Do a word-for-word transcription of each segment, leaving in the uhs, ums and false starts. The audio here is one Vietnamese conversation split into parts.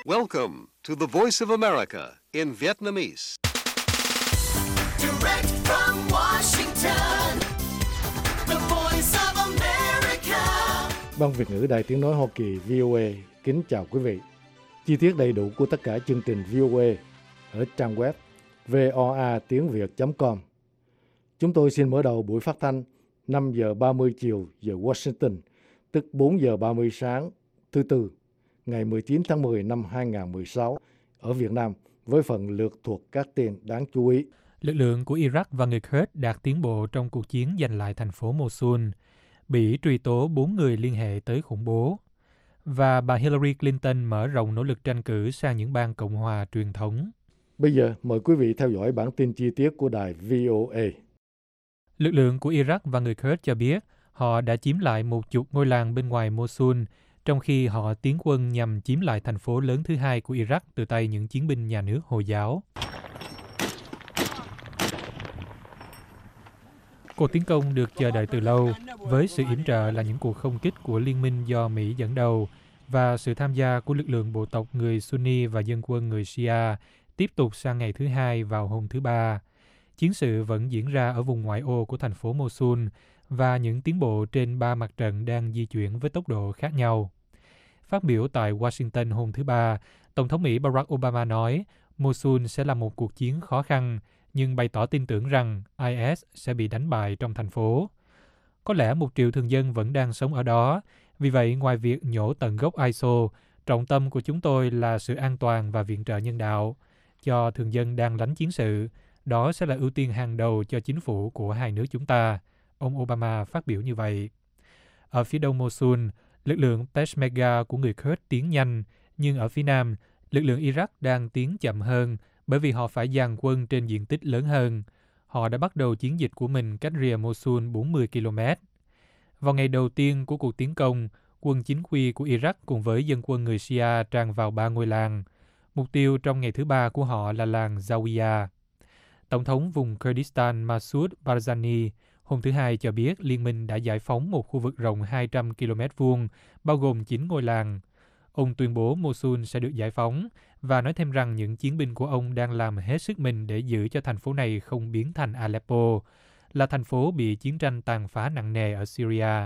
Welcome to the Voice of America in Vietnamese. Direct from Washington, the voice of America. Ban Việt ngữ Đài Tiếng nói Hoa Kỳ vê o a kính chào quý vị. Chi tiết đầy đủ của tất cả chương trình vê o a ở trang web voa tiếng việt chấm com. Chúng tôi xin mở đầu buổi phát thanh năm giờ ba mươi chiều giờ Washington, tức bốn giờ ba mươi sáng thứ Tư, ngày mười chín tháng mười năm hai nghìn không trăm mười sáu ở Việt Nam với phần lược thuộc các tin đáng chú ý. Lực lượng của Iraq và người Kurd đạt tiến bộ trong cuộc chiến giành lại thành phố Mosul. Bỉ truy tố bốn người liên hệ tới khủng bố. Và bà Hillary Clinton mở rộng nỗ lực tranh cử sang những bang Cộng hòa truyền thống. Bây giờ mời quý vị theo dõi bản tin chi tiết của đài vê o a. Lực lượng của Iraq và người Kurd cho biết họ đã chiếm lại một chục ngôi làng bên ngoài Mosul, trong khi họ tiến quân nhằm chiếm lại thành phố lớn thứ hai của Iraq từ tay những chiến binh nhà nước Hồi giáo. Cuộc tiến công được chờ đợi từ lâu, với sự yểm trợ là những cuộc không kích của liên minh do Mỹ dẫn đầu và sự tham gia của lực lượng bộ tộc người Sunni và dân quân người Shia tiếp tục sang ngày thứ hai vào hôm thứ Ba. Chiến sự vẫn diễn ra ở vùng ngoại ô của thành phố Mosul và những tiến bộ trên ba mặt trận đang di chuyển với tốc độ khác nhau. Phát biểu tại Washington hôm thứ Ba, Tổng thống Mỹ Barack Obama nói Mosul sẽ là một cuộc chiến khó khăn, nhưng bày tỏ tin tưởng rằng i ét sẽ bị đánh bại trong thành phố. Có lẽ một triệu thường dân vẫn đang sống ở đó, vì vậy ngoài việc nhổ tận gốc i ét o, trọng tâm của chúng tôi là sự an toàn và viện trợ nhân đạo. Cho thường dân đang lánh chiến sự, đó sẽ là ưu tiên hàng đầu cho chính phủ của hai nước chúng ta. Ông Obama phát biểu như vậy. Ở phía đông Mosul, lực lượng Peshmerga của người Kurd tiến nhanh, nhưng ở phía nam, lực lượng Iraq đang tiến chậm hơn bởi vì họ phải dàn quân trên diện tích lớn hơn. Họ đã bắt đầu chiến dịch của mình cách rìa Mosul bốn mươi ki lô mét. Vào ngày đầu tiên của cuộc tiến công, quân chính quy của Iraq cùng với dân quân người Shia tràn vào ba ngôi làng. Mục tiêu trong ngày thứ ba của họ là làng Zawiya. Tổng thống vùng Kurdistan Masoud Barzani hôm thứ Hai cho biết liên minh đã giải phóng một khu vực rộng hai trăm ki lô mét vuông, bao gồm chín ngôi làng. Ông tuyên bố Mosul sẽ được giải phóng và nói thêm rằng những chiến binh của ông đang làm hết sức mình để giữ cho thành phố này không biến thành Aleppo, là thành phố bị chiến tranh tàn phá nặng nề ở Syria.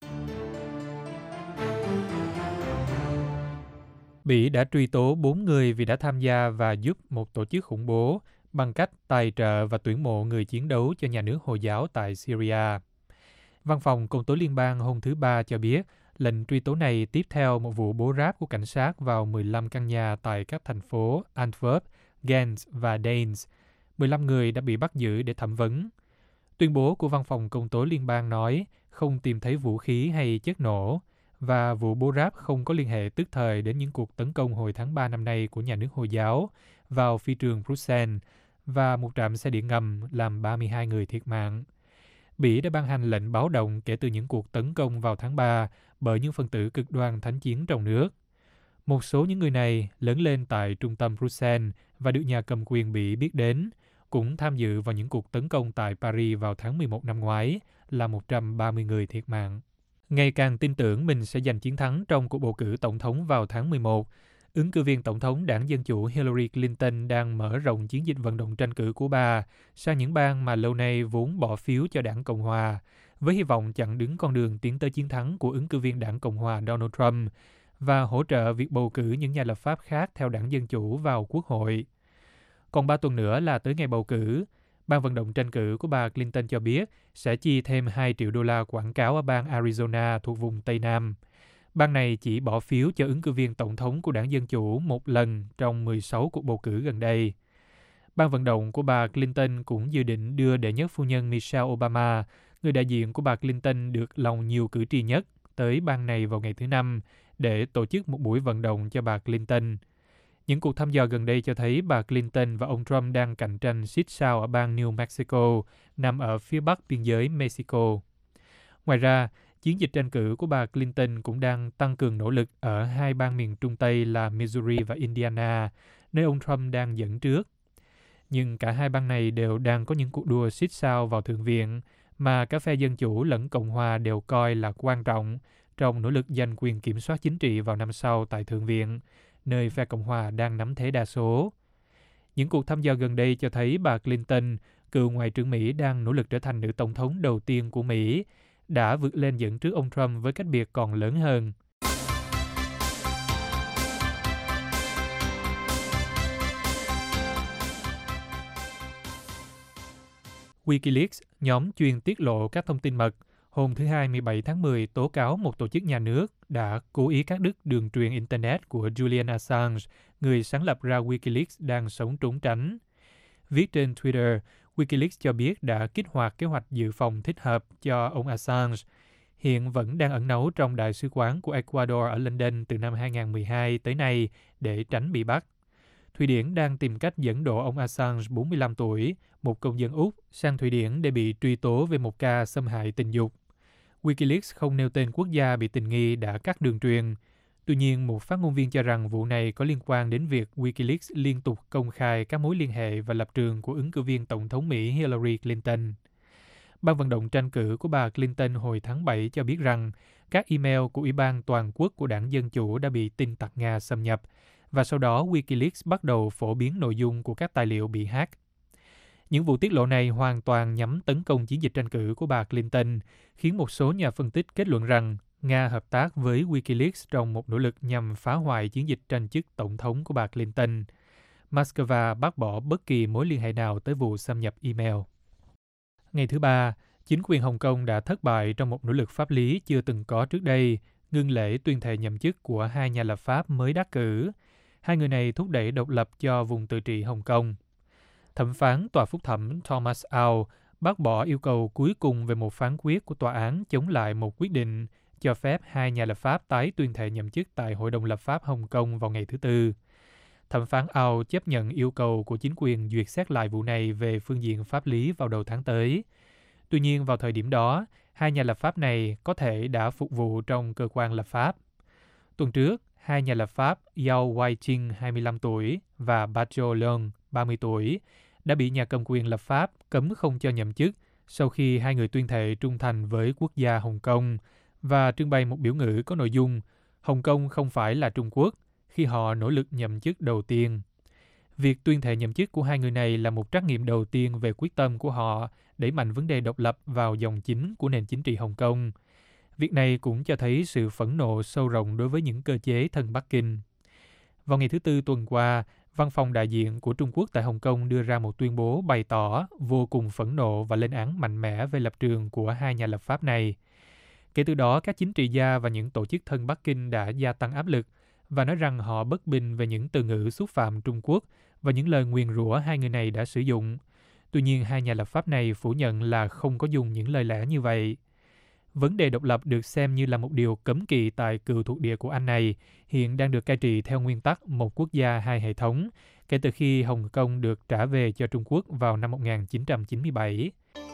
Bỉ đã truy tố bốn người vì đã tham gia và giúp một tổ chức khủng bố bằng cách tài trợ và tuyển mộ người chiến đấu cho nhà nước Hồi giáo tại Syria. Văn phòng Công tố Liên bang hôm thứ Ba cho biết lệnh truy tố này tiếp theo một vụ bố ráp của cảnh sát vào mười lăm căn nhà tại các thành phố Antwerp, Ghent và Daines. mười lăm người đã bị bắt giữ để thẩm vấn. Tuyên bố của Văn phòng Công tố Liên bang nói không tìm thấy vũ khí hay chất nổ, và vụ bố ráp không có liên hệ tức thời đến những cuộc tấn công hồi tháng ba năm nay của nhà nước Hồi giáo vào phi trường Bruxelles và một trạm xe điện ngầm làm ba mươi hai người thiệt mạng. Bỉ đã ban hành lệnh báo động kể từ những cuộc tấn công vào tháng ba bởi những phần tử cực đoan thánh chiến trong nước. Một số những người này lớn lên tại trung tâm Bruxelles và được nhà cầm quyền Bỉ biết đến, cũng tham dự vào những cuộc tấn công tại Paris vào tháng mười một năm ngoái, là một trăm ba mươi người thiệt mạng. Ngày càng tin tưởng mình sẽ giành chiến thắng trong cuộc bầu cử tổng thống vào tháng mười một, ứng cử viên tổng thống đảng Dân Chủ Hillary Clinton đang mở rộng chiến dịch vận động tranh cử của bà sang những bang mà lâu nay vốn bỏ phiếu cho đảng Cộng Hòa, với hy vọng chặn đứng con đường tiến tới chiến thắng của ứng cử viên đảng Cộng Hòa Donald Trump và hỗ trợ việc bầu cử những nhà lập pháp khác theo đảng Dân Chủ vào Quốc hội. Còn ba tuần nữa là tới ngày bầu cử. Ban vận động tranh cử của bà Clinton cho biết sẽ chi thêm hai triệu đô la quảng cáo ở bang Arizona thuộc vùng Tây Nam. Bang này chỉ bỏ phiếu cho ứng cử viên tổng thống của đảng Dân Chủ một lần trong mười sáu cuộc bầu cử gần đây. Ban vận động của bà Clinton cũng dự định đưa đệ nhất phu nhân Michelle Obama, người đại diện của bà Clinton được lòng nhiều cử tri nhất, tới bang này vào ngày thứ Năm để tổ chức một buổi vận động cho bà Clinton. Những cuộc thăm dò gần đây cho thấy bà Clinton và ông Trump đang cạnh tranh xít sao ở bang New Mexico, nằm ở phía bắc biên giới Mexico. Ngoài ra, chiến dịch tranh cử của bà Clinton cũng đang tăng cường nỗ lực ở hai bang miền Trung Tây là Missouri và Indiana, nơi ông Trump đang dẫn trước. Nhưng cả hai bang này đều đang có những cuộc đua xít sao vào Thượng viện mà cả phe Dân Chủ lẫn Cộng Hòa đều coi là quan trọng trong nỗ lực giành quyền kiểm soát chính trị vào năm sau tại Thượng viện, nơi phe Cộng hòa đang nắm thế đa số. Những cuộc thăm dò gần đây cho thấy bà Clinton, cựu Ngoại trưởng Mỹ đang nỗ lực trở thành nữ tổng thống đầu tiên của Mỹ, đã vượt lên dẫn trước ông Trump với cách biệt còn lớn hơn. Wikileaks, nhóm chuyên tiết lộ các thông tin mật, hôm thứ Hai mười bảy tháng mười tố cáo một tổ chức nhà nước đã cố ý cắt đứt đường truyền Internet của Julian Assange, người sáng lập ra Wikileaks đang sống trốn tránh. Viết trên Twitter, Wikileaks cho biết đã kích hoạt kế hoạch dự phòng thích hợp cho ông Assange, hiện vẫn đang ẩn náu trong đại sứ quán của Ecuador ở London từ năm hai nghìn không trăm mười hai tới nay để tránh bị bắt. Thụy Điển đang tìm cách dẫn độ ông Assange, bốn mươi lăm tuổi, một công dân Úc, sang Thụy Điển để bị truy tố về một ca xâm hại tình dục. Wikileaks không nêu tên quốc gia bị tình nghi đã cắt đường truyền. Tuy nhiên, một phát ngôn viên cho rằng vụ này có liên quan đến việc Wikileaks liên tục công khai các mối liên hệ và lập trường của ứng cử viên Tổng thống Mỹ Hillary Clinton. Ban vận động tranh cử của bà Clinton hồi tháng bảy cho biết rằng các email của Ủy ban Toàn quốc của Đảng Dân Chủ đã bị tin tặc Nga xâm nhập, và sau đó Wikileaks bắt đầu phổ biến nội dung của các tài liệu bị hack. Những vụ tiết lộ này hoàn toàn nhắm tấn công chiến dịch tranh cử của bà Clinton, khiến một số nhà phân tích kết luận rằng Nga hợp tác với Wikileaks trong một nỗ lực nhằm phá hoại chiến dịch tranh chức tổng thống của bà Clinton. Moscow bác bỏ bất kỳ mối liên hệ nào tới vụ xâm nhập email. Ngày thứ Ba, chính quyền Hồng Kông đã thất bại trong một nỗ lực pháp lý chưa từng có trước đây, ngưng lễ tuyên thệ nhậm chức của hai nhà lập pháp mới đắc cử. Hai người này thúc đẩy độc lập cho vùng tự trị Hồng Kông. Thẩm phán tòa phúc thẩm Thomas Au bác bỏ yêu cầu cuối cùng về một phán quyết của tòa án chống lại một quyết định cho phép hai nhà lập pháp tái tuyên thệ nhậm chức tại Hội đồng lập pháp Hồng Kông vào ngày thứ Tư. Thẩm phán Au chấp nhận yêu cầu của chính quyền duyệt xét lại vụ này về phương diện pháp lý vào đầu tháng tới. Tuy nhiên, vào thời điểm đó, hai nhà lập pháp này có thể đã phục vụ trong cơ quan lập pháp. Tuần trước, hai nhà lập pháp Yao Wai-ching, hai mươi lăm tuổi, và Bao Leung, ba mươi tuổi, đã bị nhà cầm quyền lập pháp cấm không cho nhậm chức sau khi hai người tuyên thệ trung thành với quốc gia Hồng Kông và trưng bày một biểu ngữ có nội dung Hồng Kông không phải là Trung Quốc khi họ nỗ lực nhậm chức đầu tiên. Việc tuyên thệ nhậm chức của hai người này là một trắc nghiệm đầu tiên về quyết tâm của họ đẩy mạnh vấn đề độc lập vào dòng chính của nền chính trị Hồng Kông. Việc này cũng cho thấy sự phẫn nộ sâu rộng đối với những cơ chế thân Bắc Kinh. Vào ngày thứ Tư tuần qua, Văn phòng đại diện của Trung Quốc tại Hồng Kông đưa ra một tuyên bố bày tỏ vô cùng phẫn nộ và lên án mạnh mẽ về lập trường của hai nhà lập pháp này. Kể từ đó, các chính trị gia và những tổ chức thân Bắc Kinh đã gia tăng áp lực và nói rằng họ bất bình về những từ ngữ xúc phạm Trung Quốc và những lời nguyền rủa hai người này đã sử dụng. Tuy nhiên, hai nhà lập pháp này phủ nhận là không có dùng những lời lẽ như vậy. Vấn đề độc lập được xem như là một điều cấm kỵ tại cựu thuộc địa của Anh này, hiện đang được cai trị theo nguyên tắc một quốc gia hai hệ thống, kể từ khi Hồng Kông được trả về cho Trung Quốc vào năm một nghìn chín trăm chín mươi bảy.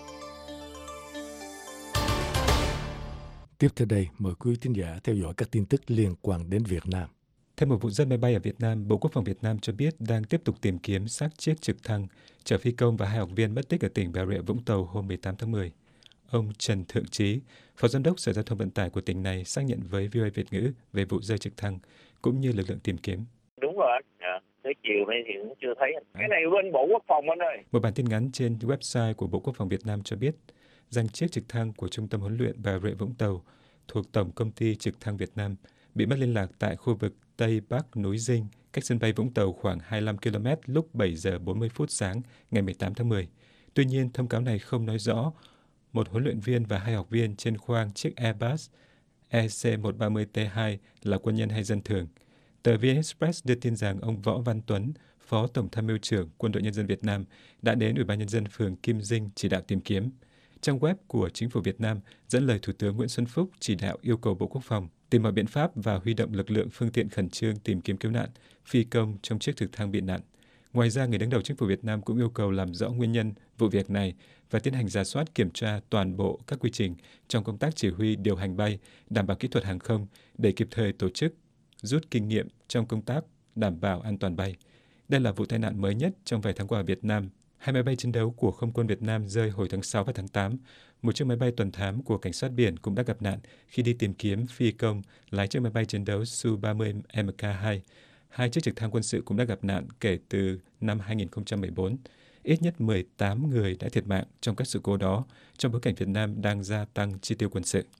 Tiếp theo đây, mời quý khán giả theo dõi các tin tức liên quan đến Việt Nam. Thêm một vụ rơi máy bay ở Việt Nam, Bộ Quốc phòng Việt Nam cho biết đang tiếp tục tìm kiếm xác chiếc trực thăng chở phi công và hai học viên mất tích ở tỉnh Bà Rịa Vũng Tàu hôm mười tám tháng mười. Ông Trần Thượng Trí, Phó Giám đốc Sở Giao thông Vận tải của tỉnh này xác nhận với vê o a Việt ngữ về vụ rơi trực thăng cũng như lực lượng tìm kiếm. Đúng rồi anh. À, tới chiều nay thì cũng chưa thấy. Cái này bên Bộ Quốc phòng anh ơi. Một bản tin ngắn trên website của Bộ Quốc phòng Việt Nam cho biết rằng chiếc trực thăng của Trung tâm huấn luyện Bà Rịa Vũng Tàu thuộc Tổng Công ty Trực thăng Việt Nam bị mất liên lạc tại khu vực Tây Bắc núi Dinh, cách sân bay Vũng Tàu khoảng hai mươi lăm ki lô mét lúc bảy giờ bốn mươi phút sáng ngày mười tám tháng mười. Tuy nhiên, thông cáo này không nói rõ một huấn luyện viên và hai học viên trên khoang chiếc Airbus E C một ba mươi T hai là quân nhân hay dân thường. Tờ vê en Express đưa tin rằng ông Võ Văn Tuấn, Phó Tổng tham mưu trưởng Quân đội Nhân dân Việt Nam, đã đến Ủy ban Nhân dân phường Kim Dinh chỉ đạo tìm kiếm. Trang web của Chính phủ Việt Nam dẫn lời Thủ tướng Nguyễn Xuân Phúc chỉ đạo yêu cầu Bộ Quốc phòng tìm mọi biện pháp và huy động lực lượng phương tiện khẩn trương tìm kiếm cứu nạn, phi công trong chiếc trực thăng bị nạn. Ngoài ra, người đứng đầu Chính phủ Việt Nam cũng yêu cầu làm rõ nguyên nhân vụ việc này và tiến hành rà soát kiểm tra toàn bộ các quy trình trong công tác chỉ huy điều hành bay, đảm bảo kỹ thuật hàng không để kịp thời tổ chức, rút kinh nghiệm trong công tác đảm bảo an toàn bay. Đây là vụ tai nạn mới nhất trong vài tháng qua ở Việt Nam. Hai máy bay chiến đấu của Không quân Việt Nam rơi hồi tháng sáu và tháng tám. Một chiếc máy bay tuần thám của Cảnh sát biển cũng đã gặp nạn khi đi tìm kiếm phi công lái chiếc máy bay chiến đấu Su ba mươi M K hai. Hai chiếc trực thăng quân sự cũng đã gặp nạn kể từ năm hai nghìn không trăm mười bốn. Ít nhất mười tám người đã thiệt mạng trong các sự cố đó, trong bối cảnh Việt Nam đang gia tăng chi tiêu quân sự.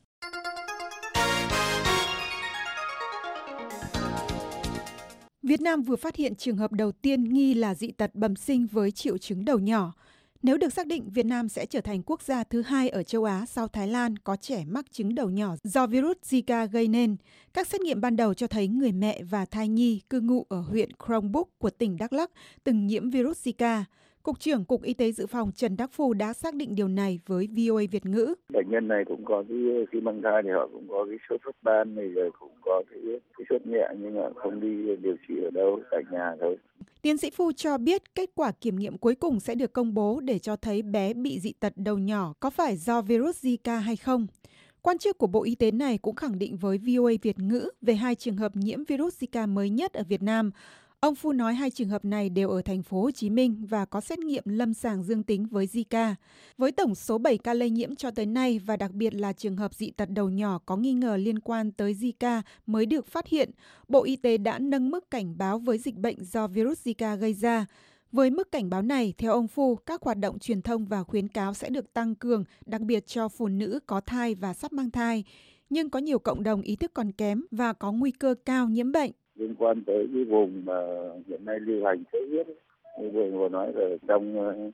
Việt Nam vừa phát hiện trường hợp đầu tiên nghi là dị tật bẩm sinh với triệu chứng đầu nhỏ. Nếu được xác định, Việt Nam sẽ trở thành quốc gia thứ hai ở châu Á sau Thái Lan có trẻ mắc chứng đầu nhỏ do virus Zika gây nên. Các xét nghiệm ban đầu cho thấy người mẹ và thai nhi cư ngụ ở huyện Krông Búc của tỉnh Đắk Lắk từng nhiễm virus Zika. Cục trưởng Cục Y tế Dự phòng Trần Đắc Phu đã xác định điều này với vê o a Việt ngữ. Bệnh nhân này cũng có cái khi mang thai thì họ cũng có cái sốt phát ban này, rồi cũng có cái, cái sốt nhẹ nhưng mà không đi điều trị ở đâu, tại nhà thôi. Tiến sĩ Phu cho biết kết quả kiểm nghiệm cuối cùng sẽ được công bố để cho thấy bé bị dị tật đầu nhỏ có phải do virus Zika hay không. Quan chức của Bộ Y tế này cũng khẳng định với vê o a Việt ngữ về hai trường hợp nhiễm virus Zika mới nhất ở Việt Nam. Ông Phu nói hai trường hợp này đều ở thành phố Hồ Chí Minh và có xét nghiệm lâm sàng dương tính với Zika. Với tổng số bảy ca lây nhiễm cho tới nay và đặc biệt là trường hợp dị tật đầu nhỏ có nghi ngờ liên quan tới Zika mới được phát hiện, Bộ Y tế đã nâng mức cảnh báo với dịch bệnh do virus Zika gây ra. Với mức cảnh báo này, theo ông Phu, các hoạt động truyền thông và khuyến cáo sẽ được tăng cường, đặc biệt cho phụ nữ có thai và sắp mang thai. Nhưng có nhiều cộng đồng ý thức còn kém và có nguy cơ cao nhiễm bệnh. Liên quan tới cái vùng mà hiện nay lưu hành sốt huyết, như vừa vừa nói là trong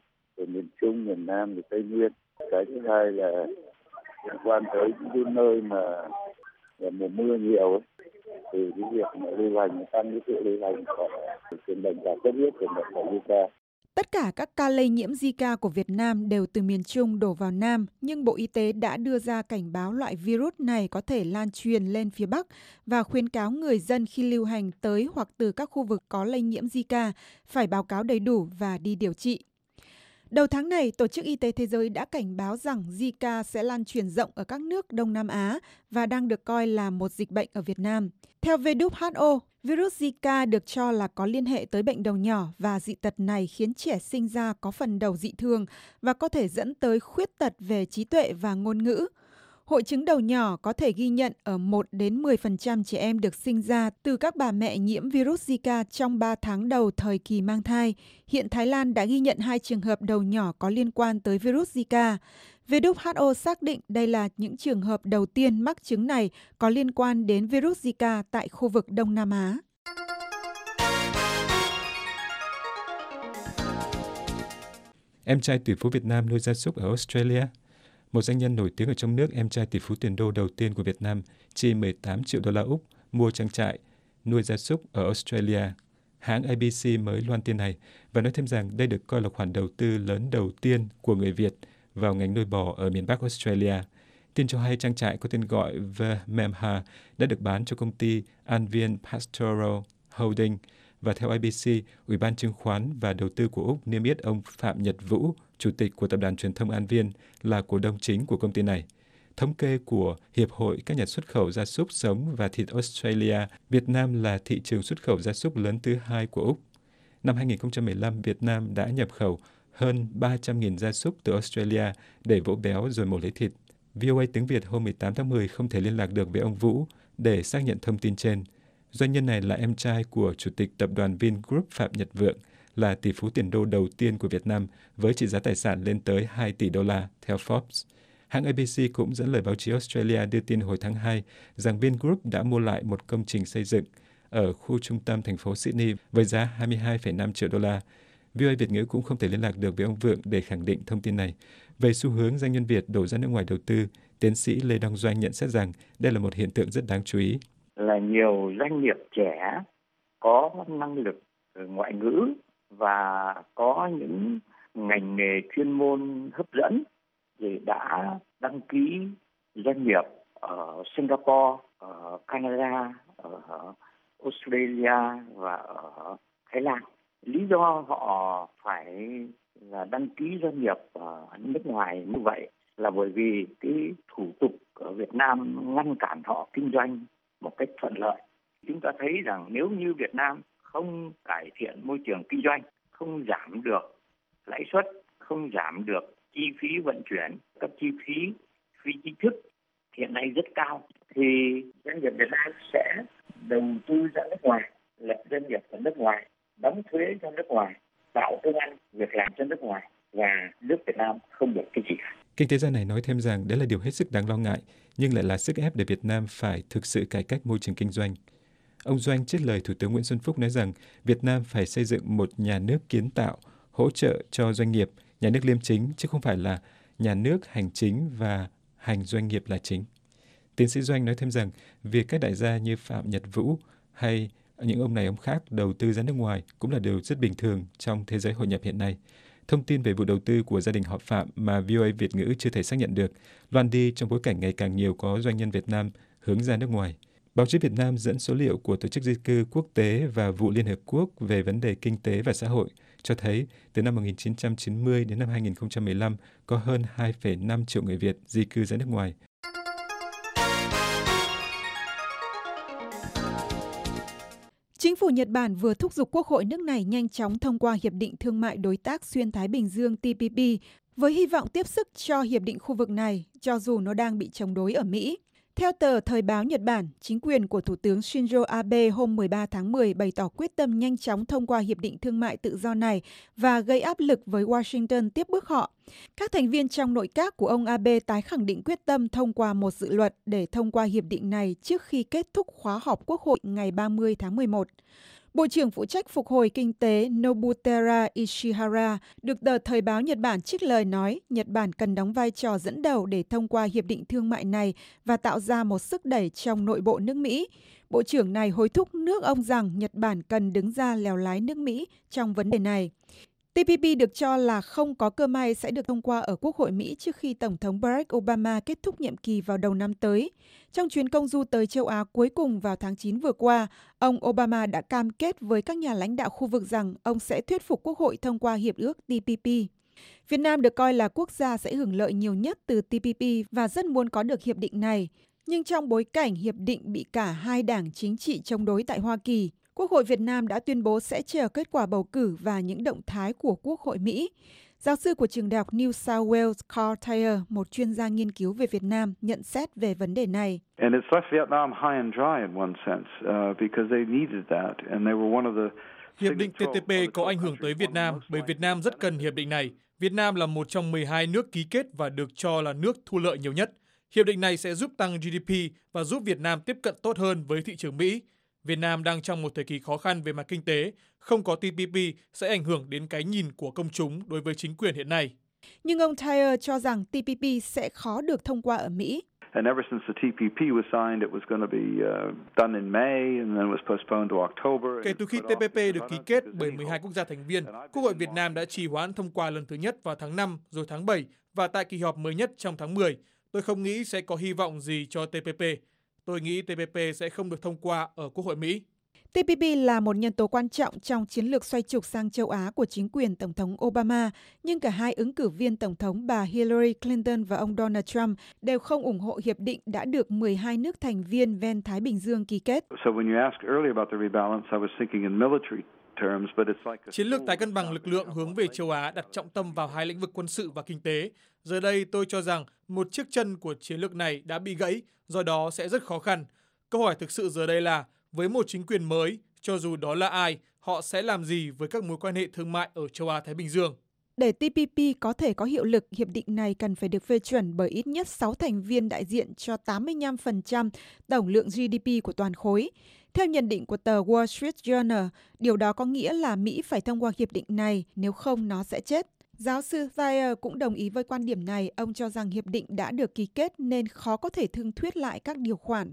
ở miền Trung, miền Nam và Tây Nguyên. Cái thứ hai là liên quan tới những cái nơi mà là mùa mưa nhiều ấy, thì cái việc mà lưu hành tăng cái sự lưu hành của truyền bệnh cả sốt huyết, truyền bệnh cả Zika. Tất cả các ca lây nhiễm Zika của Việt Nam đều từ miền Trung đổ vào Nam, nhưng Bộ Y tế đã đưa ra cảnh báo loại virus này có thể lan truyền lên phía Bắc và khuyến cáo người dân khi lưu hành tới hoặc từ các khu vực có lây nhiễm Zika phải báo cáo đầy đủ và đi điều trị. Đầu tháng này, Tổ chức Y tế Thế giới đã cảnh báo rằng Zika sẽ lan truyền rộng ở các nước Đông Nam Á và đang được coi là một dịch bệnh ở Việt Nam. Theo vê kép hát o, virus Zika được cho là có liên hệ tới bệnh đầu nhỏ và dị tật này khiến trẻ sinh ra có phần đầu dị thường và có thể dẫn tới khuyết tật về trí tuệ và ngôn ngữ. Hội chứng đầu nhỏ có thể ghi nhận ở một đến mười phần trăm trẻ em được sinh ra từ các bà mẹ nhiễm virus Zika trong ba tháng đầu thời kỳ mang thai. Hiện Thái Lan đã ghi nhận hai trường hợp đầu nhỏ có liên quan tới virus Zika. vê kép hát o xác định đây là những trường hợp đầu tiên mắc chứng này có liên quan đến virus Zika tại khu vực Đông Nam Á. Em trai tỷ phú Việt Nam nuôi gia súc ở Australia. Một doanh nhân nổi tiếng ở trong nước, em trai tỷ phú tiền đô đầu tiên của Việt Nam, chi mười tám triệu đô la Úc mua trang trại nuôi gia súc ở Australia. Hãng a bê xê mới loan tin này và nói thêm rằng đây được coi là khoản đầu tư lớn đầu tiên của người Việt vào ngành nuôi bò ở miền Bắc Australia. Tin cho hay trang trại có tên gọi Vermemha đã được bán cho công ty An Viên Pastoral Holding và theo a bê xê, Ủy ban Chứng khoán và Đầu tư của Úc niêm yết ông Phạm Nhật Vũ, Chủ tịch của Tập đoàn Truyền thông An Viên, là cổ đông chính của công ty này. Thống kê của Hiệp hội các nhà xuất khẩu gia súc sống và thịt Australia, Việt Nam là thị trường xuất khẩu gia súc lớn thứ hai của Úc. Năm hai nghìn không trăm mười lăm, Việt Nam đã nhập khẩu hơn ba trăm nghìn gia súc từ Australia để vỗ béo rồi mổ lấy thịt. vê o a tiếng Việt hôm mười tám tháng mười không thể liên lạc được với ông Vũ để xác nhận thông tin trên. Doanh nhân này là em trai của Chủ tịch Tập đoàn Vingroup Phạm Nhật Vượng, là tỷ phú tiền đô đầu tiên của Việt Nam với trị giá tài sản lên tới hai tỷ đô la, theo Forbes. Hãng a bê xê cũng dẫn lời báo chí Australia đưa tin hồi tháng hai rằng Vingroup đã mua lại một công trình xây dựng ở khu trung tâm thành phố Sydney với giá hai mươi hai phẩy năm triệu đô la. vê o a Việt ngữ cũng không thể liên lạc được với ông Vượng để khẳng định thông tin này. Về xu hướng doanh nhân Việt đổ ra nước ngoài đầu tư, tiến sĩ Lê Đăng Doanh nhận xét rằng đây là một hiện tượng rất đáng chú ý. Là nhiều doanh nghiệp trẻ có năng lực ngoại ngữ và có những ngành nghề chuyên môn hấp dẫn thì đã đăng ký doanh nghiệp ở Singapore, ở Canada, ở Australia và ở Thái Lan. Lý do họ phải là đăng ký doanh nghiệp ở nước ngoài như vậy là bởi vì cái thủ tục ở Việt Nam ngăn cản họ kinh doanh một cách thuận lợi. Chúng ta thấy rằng nếu như Việt Nam không cải thiện môi trường kinh doanh, không giảm được lãi suất, không giảm được chi phí vận chuyển, các chi phí phi chính thức hiện nay rất cao, thì doanh nghiệp Việt Nam sẽ đầu tư ra nước ngoài lập doanh nghiệp ở nước ngoài, đóng thuế cho nước ngoài, tạo công ăn việc làm cho nước ngoài, và nước Việt Nam không được cái gì cả. Kinh tế gia này nói thêm rằng đấy là điều hết sức đáng lo ngại, nhưng lại là sức ép để Việt Nam phải thực sự cải cách môi trường kinh doanh. Ông Doanh trích lời Thủ tướng Nguyễn Xuân Phúc nói rằng Việt Nam phải xây dựng một nhà nước kiến tạo, hỗ trợ cho doanh nghiệp, nhà nước liêm chính, chứ không phải là nhà nước hành chính và hành doanh nghiệp là chính. Tiến sĩ Doanh nói thêm rằng việc các đại gia như Phạm Nhật Vũ hay những ông này ông khác đầu tư ra nước ngoài cũng là điều rất bình thường trong thế giới hội nhập hiện nay. Thông tin về vụ đầu tư của gia đình họ Phạm mà vê o a Việt ngữ chưa thể xác nhận được loan đi trong bối cảnh ngày càng nhiều có doanh nhân Việt Nam hướng ra nước ngoài. Báo chí Việt Nam dẫn số liệu của Tổ chức Di cư Quốc tế và Vụ Liên Hợp Quốc về vấn đề kinh tế và xã hội cho thấy từ năm một nghìn chín trăm chín mươi đến năm hai nghìn không trăm mười lăm có hơn hai phẩy năm triệu người Việt di cư ra nước ngoài. Chính phủ Nhật Bản vừa thúc giục Quốc hội nước này nhanh chóng thông qua Hiệp định Thương mại Đối tác Xuyên Thái Bình Dương T P P với hy vọng tiếp sức cho hiệp định khu vực này, cho dù nó đang bị chống đối ở Mỹ. Theo tờ Thời báo Nhật Bản, chính quyền của Thủ tướng Shinzo Abe hôm mười ba tháng mười bày tỏ quyết tâm nhanh chóng thông qua hiệp định thương mại tự do này và gây áp lực với Washington tiếp bước họ. Các thành viên trong nội các của ông Abe tái khẳng định quyết tâm thông qua một dự luật để thông qua hiệp định này trước khi kết thúc khóa họp Quốc hội ngày ba mươi tháng mười một. Bộ trưởng phụ trách phục hồi kinh tế Nobutera Ishihara được tờ Thời báo Nhật Bản trích lời nói Nhật Bản cần đóng vai trò dẫn đầu để thông qua hiệp định thương mại này và tạo ra một sức đẩy trong nội bộ nước Mỹ. Bộ trưởng này hối thúc nước ông rằng Nhật Bản cần đứng ra lèo lái nước Mỹ trong vấn đề này. T P P được cho là không có cơ may sẽ được thông qua ở Quốc hội Mỹ trước khi Tổng thống Barack Obama kết thúc nhiệm kỳ vào đầu năm tới. Trong chuyến công du tới châu Á cuối cùng vào tháng chín vừa qua, ông Obama đã cam kết với các nhà lãnh đạo khu vực rằng ông sẽ thuyết phục Quốc hội thông qua hiệp ước T P P. Việt Nam được coi là quốc gia sẽ hưởng lợi nhiều nhất từ T P P và rất muốn có được hiệp định này. Nhưng trong bối cảnh hiệp định bị cả hai đảng chính trị chống đối tại Hoa Kỳ, Quốc hội Việt Nam đã tuyên bố sẽ chờ kết quả bầu cử và những động thái của Quốc hội Mỹ. Giáo sư của trường đại học New South Wales Carl Thayer, một chuyên gia nghiên cứu về Việt Nam, nhận xét về vấn đề này. Hiệp định T T P có ảnh hưởng tới Việt Nam bởi Việt Nam rất cần hiệp định này. Việt Nam là một trong mười hai nước ký kết và được cho là nước thu lợi nhiều nhất. Hiệp định này sẽ giúp tăng G D P và giúp Việt Nam tiếp cận tốt hơn với thị trường Mỹ. Việt Nam đang trong một thời kỳ khó khăn về mặt kinh tế, không có T P P sẽ ảnh hưởng đến cái nhìn của công chúng đối với chính quyền hiện nay. Nhưng ông Thayer cho rằng T P P sẽ khó được thông qua ở Mỹ. Kể từ khi T P P được ký kết bởi mười hai quốc gia thành viên, Quốc hội Việt Nam đã trì hoãn thông qua lần thứ nhất vào tháng năm, rồi tháng bảy và tại kỳ họp mới nhất trong tháng mười. Tôi không nghĩ sẽ có hy vọng gì cho T P P. Tôi nghĩ T P P sẽ không được thông qua ở Quốc hội Mỹ. T P P là một nhân tố quan trọng trong chiến lược xoay trục sang châu Á của chính quyền Tổng thống Obama, nhưng cả hai ứng cử viên Tổng thống bà Hillary Clinton và ông Donald Trump đều không ủng hộ hiệp định đã được mười hai nước thành viên ven Thái Bình Dương ký kết. Chiến lược tái cân bằng lực lượng hướng về châu Á đặt trọng tâm vào hai lĩnh vực quân sự và kinh tế. Giờ đây tôi cho rằng một chiếc chân của chiến lược này đã bị gãy, do đó sẽ rất khó khăn. Câu hỏi thực sự giờ đây là, với một chính quyền mới, cho dù đó là ai, họ sẽ làm gì với các mối quan hệ thương mại ở châu Á-Thái Bình Dương? Để T P P có thể có hiệu lực, hiệp định này cần phải được phê chuẩn bởi ít nhất sáu thành viên đại diện cho tám mươi lăm phần trăm tổng lượng G D P của toàn khối. Theo nhận định của tờ Wall Street Journal, điều đó có nghĩa là Mỹ phải thông qua hiệp định này, nếu không nó sẽ chết. Giáo sư Thayer cũng đồng ý với quan điểm này. Ông cho rằng hiệp định đã được ký kết nên khó có thể thương thuyết lại các điều khoản.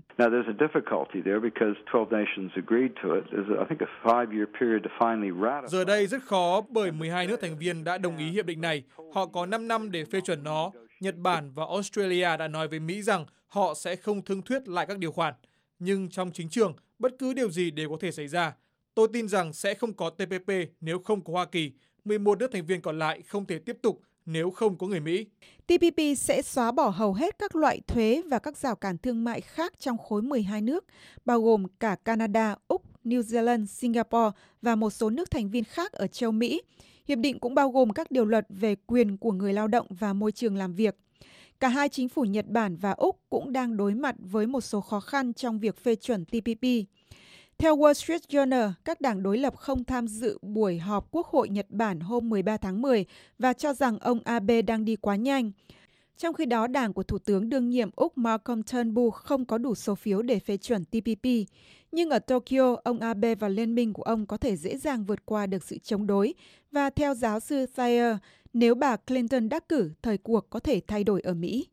Giờ đây rất khó bởi mười hai nước thành viên đã đồng ý hiệp định này. Họ có năm năm để phê chuẩn nó. Nhật Bản và Australia đã nói với Mỹ rằng họ sẽ không thương thuyết lại các điều khoản. Nhưng trong chính trường, bất cứ điều gì đều có thể xảy ra. Tôi tin rằng sẽ không có T P P nếu không có Hoa Kỳ. mười một nước thành viên còn lại không thể tiếp tục nếu không có người Mỹ. T P P sẽ xóa bỏ hầu hết các loại thuế và các rào cản thương mại khác trong khối mười hai nước, bao gồm cả Canada, Úc, New Zealand, Singapore và một số nước thành viên khác ở châu Mỹ. Hiệp định cũng bao gồm các điều luật về quyền của người lao động và môi trường làm việc. Cả hai chính phủ Nhật Bản và Úc cũng đang đối mặt với một số khó khăn trong việc phê chuẩn T P P. Theo Wall Street Journal, các đảng đối lập không tham dự buổi họp Quốc hội Nhật Bản hôm mười ba tháng mười và cho rằng ông Abe đang đi quá nhanh. Trong khi đó, đảng của Thủ tướng đương nhiệm Úc Malcolm Turnbull không có đủ số phiếu để phê chuẩn T P P. Nhưng ở Tokyo, ông Abe và liên minh của ông có thể dễ dàng vượt qua được sự chống đối. Và theo giáo sư Thayer, nếu bà Clinton đắc cử, thời cuộc có thể thay đổi ở Mỹ.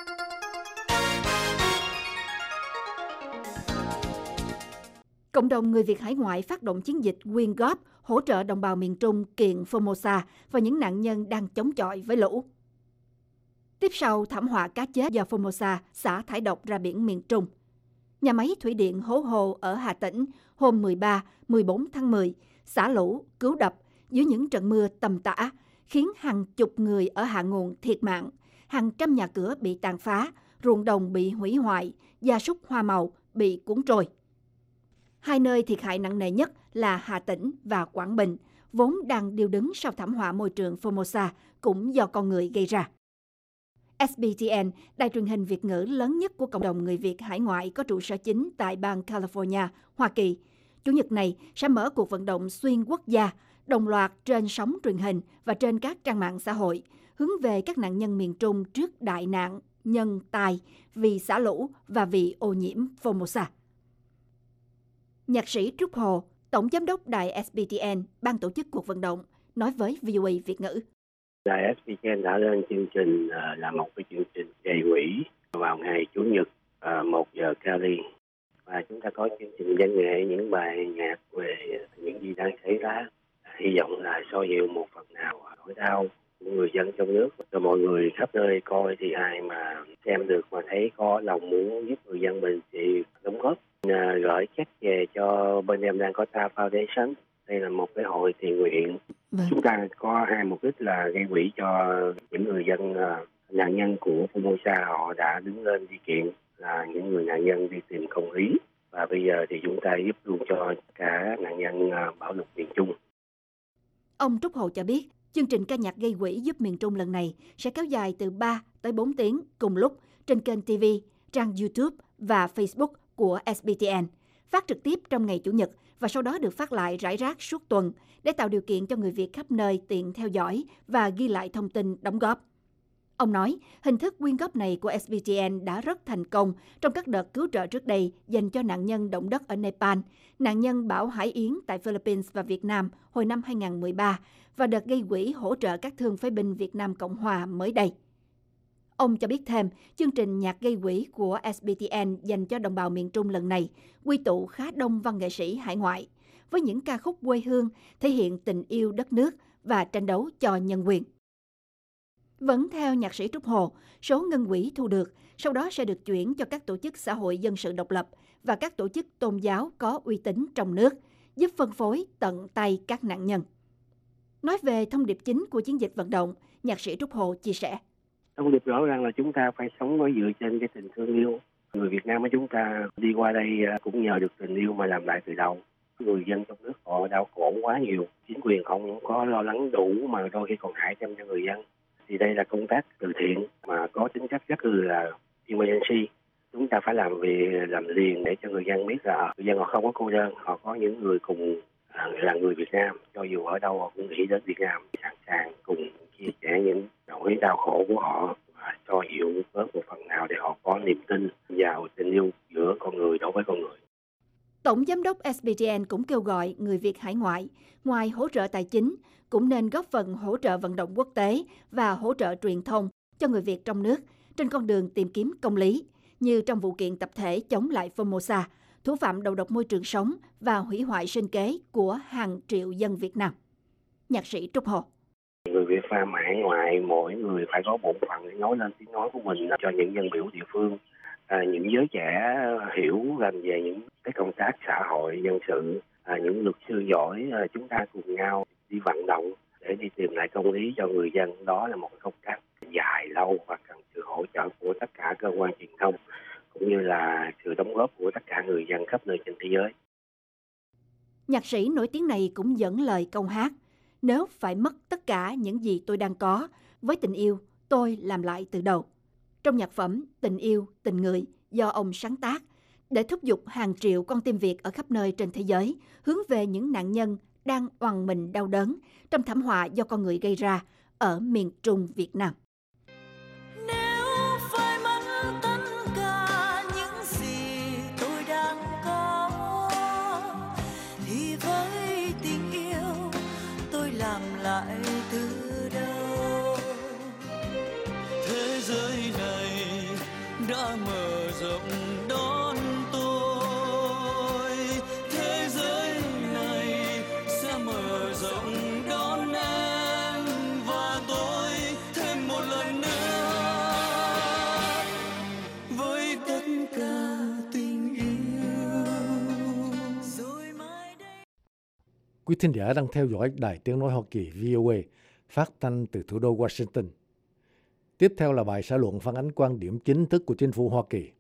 Cộng đồng người Việt hải ngoại phát động chiến dịch quyên góp hỗ trợ đồng bào miền Trung kiện Formosa và những nạn nhân đang chống chọi với lũ. Tiếp sau thảm họa cá chết do Formosa xả thải độc ra biển miền Trung, nhà máy thủy điện Hố Hồ ở Hà Tĩnh hôm mười ba, mười bốn tháng mười xả lũ cứu đập dưới những trận mưa tầm tã, khiến hàng chục người ở hạ nguồn thiệt mạng, hàng trăm nhà cửa bị tàn phá, ruộng đồng bị hủy hoại, gia súc hoa màu bị cuốn trôi. Hai nơi thiệt hại nặng nề nhất là Hà Tĩnh và Quảng Bình, vốn đang điêu đứng sau thảm họa môi trường Formosa cũng do con người gây ra. S B T N, đài truyền hình Việt ngữ lớn nhất của cộng đồng người Việt hải ngoại có trụ sở chính tại bang California, Hoa Kỳ, Chủ nhật này sẽ mở cuộc vận động xuyên quốc gia, đồng loạt trên sóng truyền hình và trên các trang mạng xã hội, hướng về các nạn nhân miền Trung trước đại nạn, nhân tài vì xả lũ và vì ô nhiễm Formosa. Nhạc sĩ Trúc Hồ, Tổng Giám đốc đài S B T N, ban tổ chức cuộc vận động, nói với V O A Việt ngữ. Đài S B T N đã lên chương trình uh, là một cái chương trình gây quỹ vào ngày Chủ nhật uh, một giờ Cali. Và chúng ta có chương trình văn nghệ, những bài nhạc về những gì đang xảy ra. Hy vọng là xoa dịu một phần nào nỗi đau của người dân trong nước. Rồi mọi người khắp nơi coi thì ai mà xem được mà thấy có lòng muốn giúp người dân mình thì đóng góp. À, gửi check về cho bên em đang có ta Foundation. Đây là một cái hội thiện nguyện. Vâng. Chúng ta có hai mục đích là gây quỹ cho những người dân uh, nạn nhân của Formosa. Họ đã đứng lên đi kiện là những người nạn nhân đi tìm công lý. Và bây giờ thì chúng ta giúp luôn cho cả nạn nhân uh, bão lụt miền Trung. Ông Trúc Hồ cho biết, chương trình ca nhạc gây quỹ giúp miền Trung lần này sẽ kéo dài từ ba tới bốn tiếng cùng lúc trên kênh ti vi, trang YouTube và Facebook của S B T N, phát trực tiếp trong ngày Chủ nhật và sau đó được phát lại rải rác suốt tuần để tạo điều kiện cho người Việt khắp nơi tiện theo dõi và ghi lại thông tin đóng góp. Ông nói, hình thức quyên góp này của S B T N đã rất thành công trong các đợt cứu trợ trước đây dành cho nạn nhân động đất ở Nepal, nạn nhân bão Hải Yến tại Philippines và Việt Nam hồi năm hai không một ba và đợt gây quỹ hỗ trợ các thương phế binh Việt Nam Cộng Hòa mới đây. Ông cho biết thêm, chương trình nhạc gây quỹ của S B T N dành cho đồng bào miền Trung lần này quy tụ khá đông văn nghệ sĩ hải ngoại, với những ca khúc quê hương thể hiện tình yêu đất nước và tranh đấu cho nhân quyền. Vẫn theo nhạc sĩ Trúc Hồ, số ngân quỹ thu được sau đó sẽ được chuyển cho các tổ chức xã hội dân sự độc lập và các tổ chức tôn giáo có uy tín trong nước, giúp phân phối tận tay các nạn nhân. Nói về thông điệp chính của chiến dịch vận động, nhạc sĩ Trúc Hồ chia sẻ. Thông điệp rõ ràng là chúng ta phải sống với dựa trên cái tình thương yêu. Người Việt Nam của chúng ta đi qua đây cũng nhờ được tình yêu mà làm lại từ đầu. Người dân trong nước họ đau khổ quá nhiều. Chính quyền không có lo lắng đủ mà đôi khi còn hại thêm cho người dân. Thì đây là công tác từ thiện mà có tính chất rất là emergency. Chúng ta phải làm việc làm liền để cho người dân biết là người dân họ không có cô đơn. Họ có những người cùng là người Việt Nam. Cho dù ở đâu họ cũng nghĩ đến Việt Nam. Sẵn sàng cùng chia sẻ những nỗi đau khổ của họ và cho dịu bớt một phần nào để họ có niềm tin vào tình yêu giữa con người đối với con người. Tổng Giám đốc S B T N cũng kêu gọi người Việt hải ngoại, ngoài hỗ trợ tài chính, cũng nên góp phần hỗ trợ vận động quốc tế và hỗ trợ truyền thông cho người Việt trong nước trên con đường tìm kiếm công lý, như trong vụ kiện tập thể chống lại Formosa, thủ phạm đầu độc môi trường sống và hủy hoại sinh kế của hàng triệu dân Việt Nam. Nhạc sĩ Trúc Hồ. Người Việt Nam hải ngoại, mỗi người phải có bổn phận để nói lên tiếng nói của mình cho những dân biểu địa phương. À, những giới trẻ hiểu gần về những cái công tác xã hội dân sự, à, những luật sư giỏi, à, chúng ta cùng nhau đi vận động để đi tìm lại công lý cho người dân. Đó là một công tác dài lâu và cần sự hỗ trợ của tất cả cơ quan truyền thông cũng như là sự đóng góp của tất cả người dân khắp nơi trên thế giới. Nhạc sĩ nổi tiếng này cũng dẫn lời câu hát: nếu phải mất tất cả những gì tôi đang có, với tình yêu tôi làm lại từ đầu. Trong nhạc phẩm Tình yêu, tình người do ông sáng tác, để thúc giục hàng triệu con tim Việt ở khắp nơi trên thế giới hướng về những nạn nhân đang oằn mình đau đớn trong thảm họa do con người gây ra ở miền Trung Việt Nam. Lại từ đâu thế giới này đã mở rộng đón tôi, thế giới này sẽ mở rộng đón em và tôi thêm một lần nữa với tất cả tình yêu. Quý thính giả đang theo dõi Đài Tiếng Nói Hoa Kỳ vê o a phát thanh từ thủ đô Washington. Tiếp theo là bài xã luận phản ánh quan điểm chính thức của chính phủ Hoa Kỳ.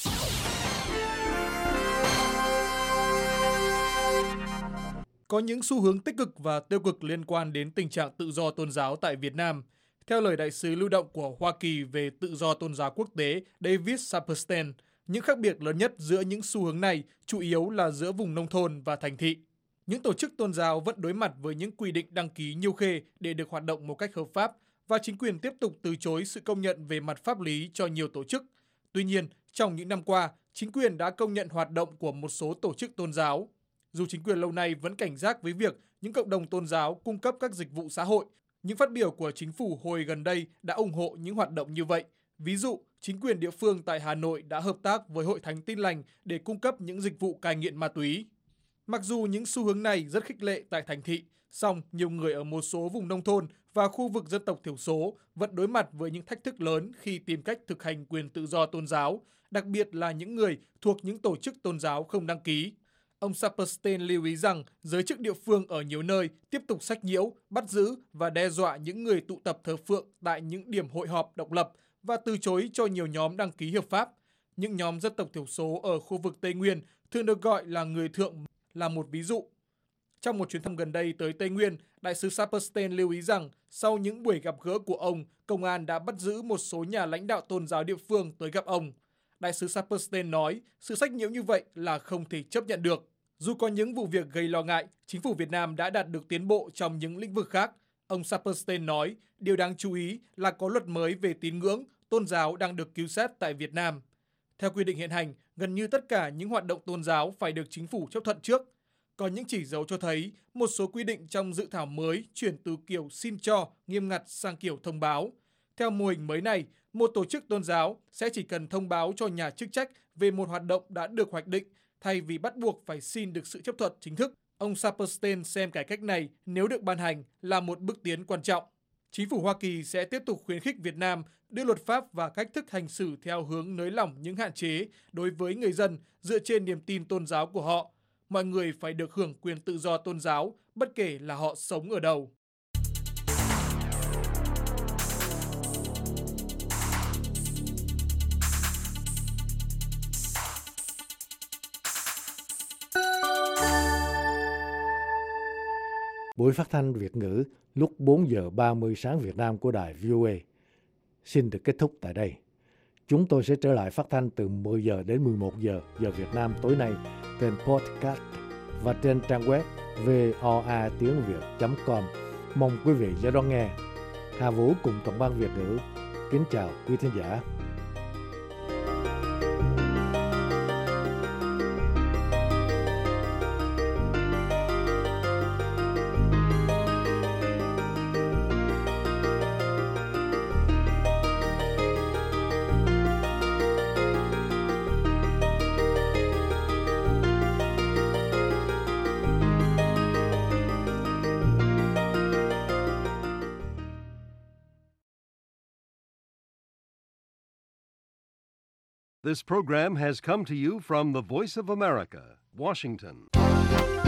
Có những xu hướng tích cực và tiêu cực liên quan đến tình trạng tự do tôn giáo tại Việt Nam. Theo lời đại sứ lưu động của Hoa Kỳ về tự do tôn giáo quốc tế David Saperstein, những khác biệt lớn nhất giữa những xu hướng này chủ yếu là giữa vùng nông thôn và thành thị. Những tổ chức tôn giáo vẫn đối mặt với những quy định đăng ký nhiêu khê để được hoạt động một cách hợp pháp, và chính quyền tiếp tục từ chối sự công nhận về mặt pháp lý cho nhiều tổ chức. Tuy nhiên, trong những năm qua, chính quyền đã công nhận hoạt động của một số tổ chức tôn giáo. Dù chính quyền lâu nay vẫn cảnh giác với việc những cộng đồng tôn giáo cung cấp các dịch vụ xã hội, những phát biểu của chính phủ hồi gần đây đã ủng hộ những hoạt động như vậy. Ví dụ, chính quyền địa phương tại Hà Nội đã hợp tác với Hội Thánh Tin Lành để cung cấp những dịch vụ cai nghiện ma túy. Mặc dù những xu hướng này rất khích lệ tại thành thị, song nhiều người ở một số vùng nông thôn và khu vực dân tộc thiểu số vẫn đối mặt với những thách thức lớn khi tìm cách thực hành quyền tự do tôn giáo, đặc biệt là những người thuộc những tổ chức tôn giáo không đăng ký. Ông Saperstein lưu ý rằng giới chức địa phương ở nhiều nơi tiếp tục sách nhiễu, bắt giữ và đe dọa những người tụ tập thờ phượng tại những điểm hội họp độc lập và từ chối cho nhiều nhóm đăng ký hợp pháp. Những nhóm dân tộc thiểu số ở khu vực Tây Nguyên thường được gọi là người thượng là một ví dụ. Trong một chuyến thăm gần đây tới Tây Nguyên, đại sứ Saperstein lưu ý rằng sau những buổi gặp gỡ của ông, công an đã bắt giữ một số nhà lãnh đạo tôn giáo địa phương tới gặp ông. Đại sứ Saperstein nói sự sách nhiễu như vậy là không thể chấp nhận được. Dù có những vụ việc gây lo ngại, chính phủ Việt Nam đã đạt được tiến bộ trong những lĩnh vực khác. Ông Saperstein nói điều đáng chú ý là có luật mới về tín ngưỡng, tôn giáo đang được cứu xét tại Việt Nam. Theo quy định hiện hành, gần như tất cả những hoạt động tôn giáo phải được chính phủ chấp thuận trước. Có những chỉ dấu cho thấy một số quy định trong dự thảo mới chuyển từ kiểu xin cho nghiêm ngặt sang kiểu thông báo. Theo mô hình mới này, một tổ chức tôn giáo sẽ chỉ cần thông báo cho nhà chức trách về một hoạt động đã được hoạch định, thay vì bắt buộc phải xin được sự chấp thuận chính thức. Ông Saperstein xem cải cách này nếu được ban hành là một bước tiến quan trọng. Chính phủ Hoa Kỳ sẽ tiếp tục khuyến khích Việt Nam đưa luật pháp và cách thức hành xử theo hướng nới lỏng những hạn chế đối với người dân dựa trên niềm tin tôn giáo của họ. Mọi người phải được hưởng quyền tự do tôn giáo, bất kể là họ sống ở đâu. Buổi phát thanh Việt ngữ lúc bốn giờ ba mươi sáng Việt Nam của đài vê o a xin được kết thúc tại đây. Chúng tôi sẽ trở lại phát thanh từ mười giờ đến mười một giờ giờ Việt Nam tối nay trên podcast và trên trang web voa tiếng việt chấm com. Mong quý vị sẽ đón nghe. Hà Vũ cùng toàn ban Việt ngữ kính chào quý thính giả. This program has come to you from the Voice of America, Washington.